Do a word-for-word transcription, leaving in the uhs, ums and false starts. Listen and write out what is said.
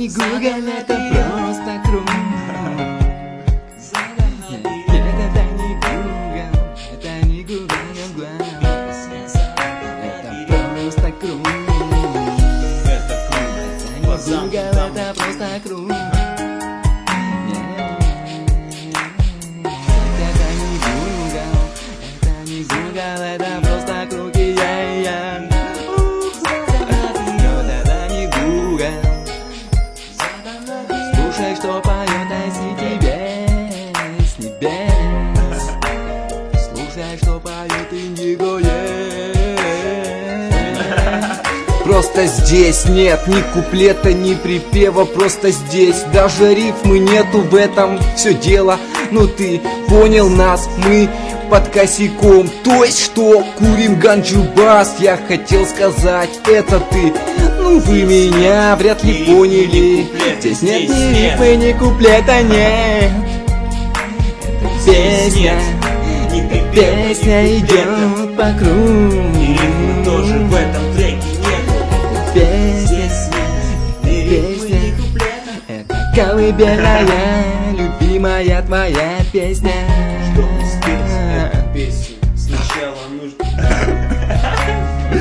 не Google, это просто круто. Это не Google, это не Google, это просто круто. Это круто. Это не Google, это просто круто. Это не Google, это не Google, это просто круто. Слушай, что поет ай си ти ви с небес. Слушай, что поет Индиго. Просто здесь нет ни куплета, ни припева. Просто здесь даже рифмы нету, в этом все дело. Ну ты понял нас, мы под косяком. То есть что, курим ганджу бас. Я хотел сказать, это ты. Ну вы меня вряд ли поняли. Здесь нет ни рифмы, ни куплета, нет. Это песня, песня идет по кругу. И рифмы тоже в этом треке нету. Песня, песня, это колыбельная, любимая твоя песня. Чтобы спеть эту песню, сначала нужно